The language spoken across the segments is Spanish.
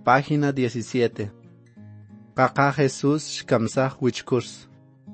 página 17. Kaka Jesús shkamsah wichkurs.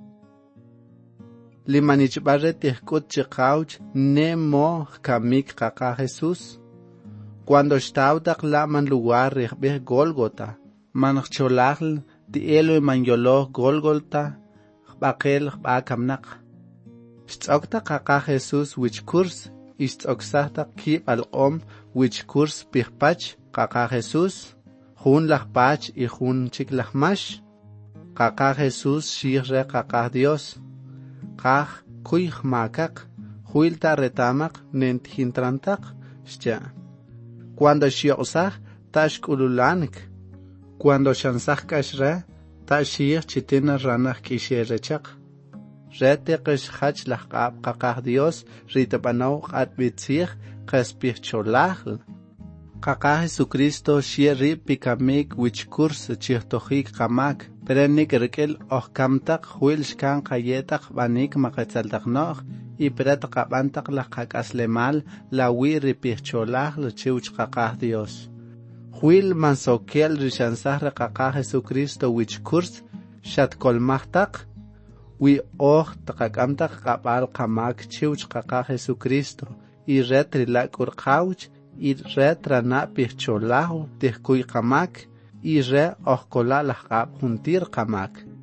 Limanich barre tihkut chikauch ne mo kamik kaka Jesús. Cuando estaudak la man lugar rihbeh Golgota, man cholagl di elo man yolo Golgota, bakel bakamnak. Stzokta kaka Jesús wichkurs, istzoksahta kib al-om wichkurs pihpach kaka Jesús. Jun lachpach y jun chik lachmash. Kaka Jesús shirre kaka Dios. Kach kuy makak, huilta retamak nent hintrantak, shcha. Cuando shiosah, tash ululanik. Cuando shansah kashre, tash shir chitina ranach kisherechak. Rete kish hach lachkab kaka Dios, ritabanau atbitzich, kaspich cholachl. Kaka Jesucristo shiri pikamik wichkurs chihtohik kamak, perenik rikel kamtak huil shkan kayetak banik makatzaltak noch, y peret kabantak la kakaslemal la wiri pichcholach le chiuch kaka Dios. Huil mansokel rishansah kaka Jesucristo wichkurs shat kolmachtak, wi takakamtak kabal kamak chiuch kaka Jesucristo, y retrilak urkauch, y re trana picholaho tihkuy kamak y re ohkola lahkab juntir kamak.